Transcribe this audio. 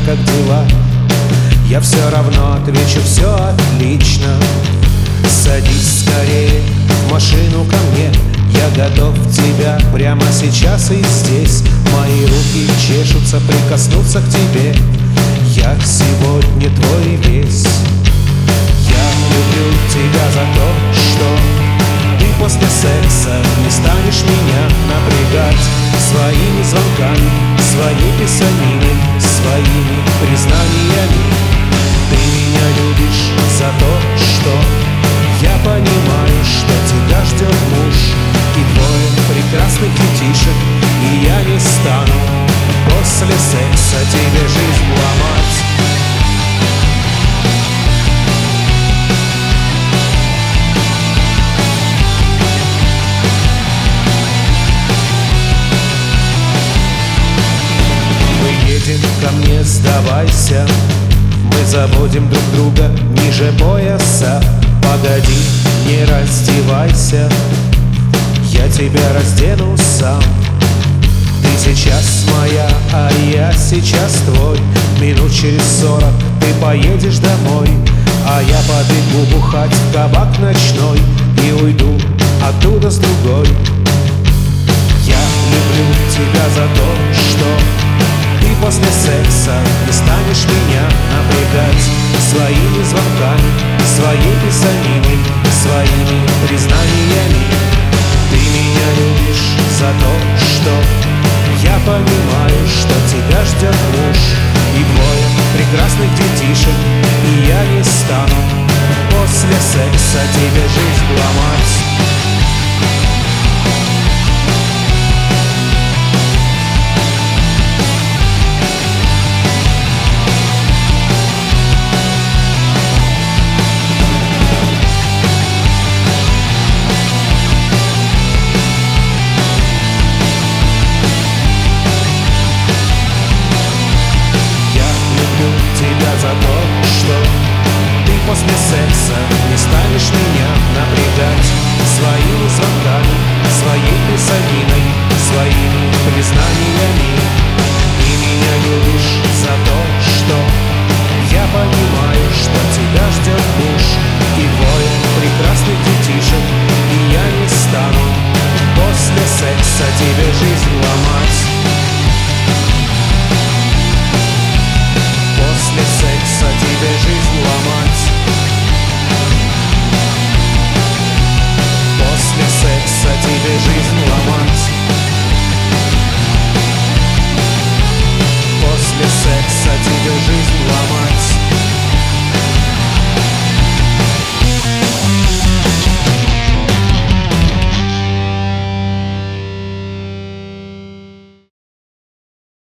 как дела? Я все равно отвечу: все отлично. Садись скорее в машину ко мне, я готов тебя прямо сейчас и здесь. Мои руки чешутся прикоснуться к тебе. Я сегодня твой весь. Я люблю тебя за то, что ты после секса не станешь меня напрягать своими звонками, своей писаниной, своими признаниями. Ты меня любишь за то, что я понимаю, что тебя ждет муж и двое прекрасных детишек, и я не стану после секса тебе жизнь ломать. Мы едем ко мне, сдавайся, мы заводим друг друга ниже пояса. Погоди, не раздевайся, я тебя раздену сам. Ты сейчас моя, а я сейчас твой. Минут через 40 ты поедешь домой, а я побегу бухать в кабак ночной и уйду оттуда с другой. Я люблю тебя за то, что ты после секса не станешь меня напрягать своими звонками, своей писаниной, своими признаниями. Ты меня любишь за то, что я понимаю, что тебя ждет муж и двое прекрасных детишек, и я не стану после секса тебе жизнь ломать. За то, что ты после секса не станешь меня напрягать своими звонками, своей писаниной, своими признаниями. Ты меня любишь за то, что я понимаю, что тебя ждет муж и двое прекрасных детишек, и я не стану после секса тебе